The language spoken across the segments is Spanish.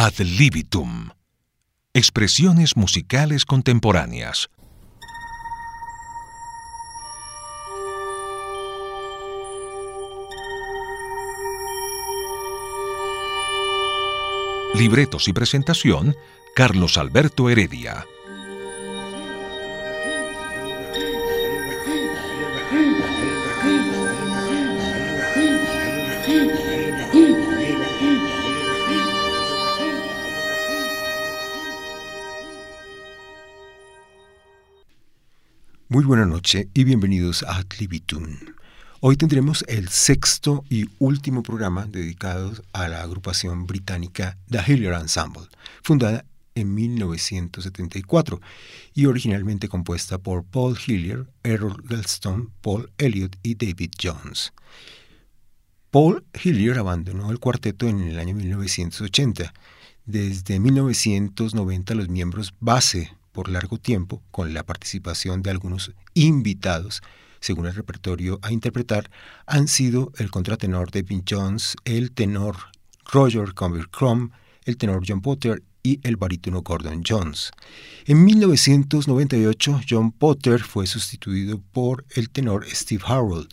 Ad libitum. Expresiones musicales contemporáneas. Libretos y presentación, Carlos Alberto Heredia. Muy buena noche y bienvenidos a Ad libitum. Hoy tendremos el sexto y último programa dedicado a la agrupación británica The Hillier Ensemble, fundada en 1974 y originalmente compuesta por Paul Hillier, Errol Gulstone, Paul Elliott y David Jones. Paul Hillier abandonó el cuarteto en el año 1980. Desde 1990 los miembros base por largo tiempo, con la participación de algunos invitados, según el repertorio a interpretar, han sido el contratenor David Jones, el tenor Roger Cumbercrumb, el tenor John Potter y el barítono Gordon Jones. En 1998, John Potter fue sustituido por el tenor Steve Harwell.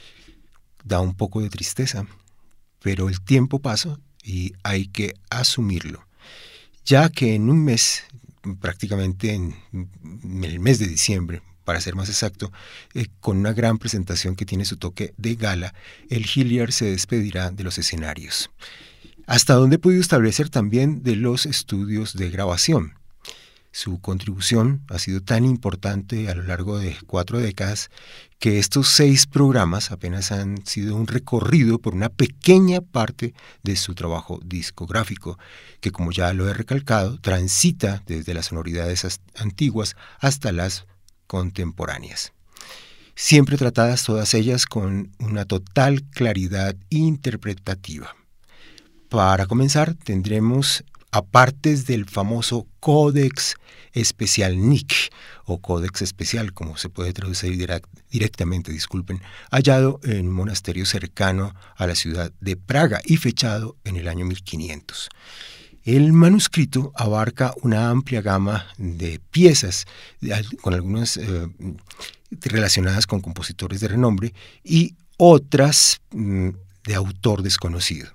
Da un poco de tristeza, pero el tiempo pasa y hay que asumirlo, ya que en un mes, prácticamente en el mes de diciembre, para ser más exacto, con una gran presentación que tiene su toque de gala, el Hillier se despedirá de los escenarios. Hasta donde he podido establecer también de los estudios de grabación. Su contribución ha sido tan importante a lo largo de 4 décadas que estos 6 programas apenas han sido un recorrido por una pequeña parte de su trabajo discográfico, que, como ya lo he recalcado, transita desde las sonoridades antiguas hasta las contemporáneas. Siempre tratadas todas ellas con una total claridad interpretativa. Para comenzar, tendremos apartes del famoso Codex Especial Nick, o Codex Especial, como se puede traducir directamente, hallado en un monasterio cercano a la ciudad de Praga y fechado en el año 1500. El manuscrito abarca una amplia gama de piezas, con algunas relacionadas con compositores de renombre y otras de autor desconocido.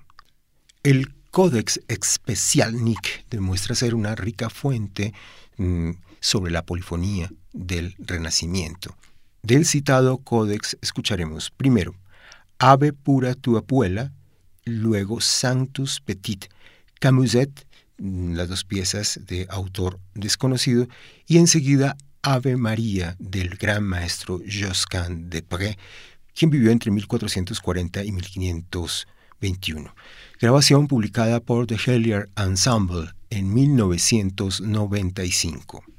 El Codex Especial Nick demuestra ser una rica fuente sobre la polifonía del Renacimiento. Del citado Codex escucharemos primero Ave pura tua puella, luego Sanctus Petit Camuset, las 2 piezas de autor desconocido, y enseguida Ave María del gran maestro Josquin de Pré, quien vivió entre 1440 y 1521. Grabación publicada por The Hillier Ensemble en 1995.